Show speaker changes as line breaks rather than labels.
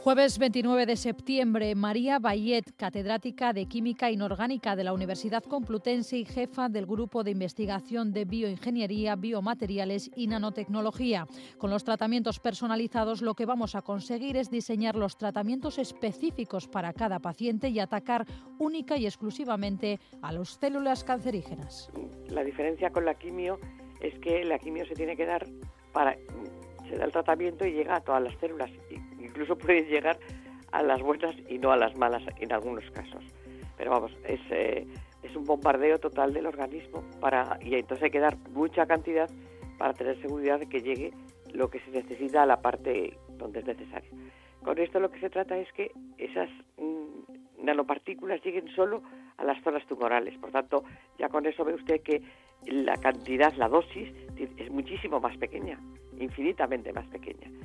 Jueves 29 de septiembre, María Bayet, catedrática de Química Inorgánica de la Universidad Complutense y jefa del Grupo de Investigación de Bioingeniería, Biomateriales y Nanotecnología. Con los tratamientos personalizados lo que vamos a conseguir es diseñar los tratamientos específicos para cada paciente y atacar única y exclusivamente a las células cancerígenas.
La diferencia con la quimio es que la quimio se tiene que dar se da el tratamiento y llega a todas las células, incluso puede llegar a las buenas y no a las malas en algunos casos. Pero vamos, es un bombardeo total del organismo y entonces hay que dar mucha cantidad para tener seguridad de que llegue lo que se necesita a la parte donde es necesario. Con esto lo que se trata es que esas nanopartículas lleguen solo a las zonas tumorales. Por tanto, ya con eso ve usted que la cantidad, la dosis, es muchísimo más pequeña, infinitamente más pequeña.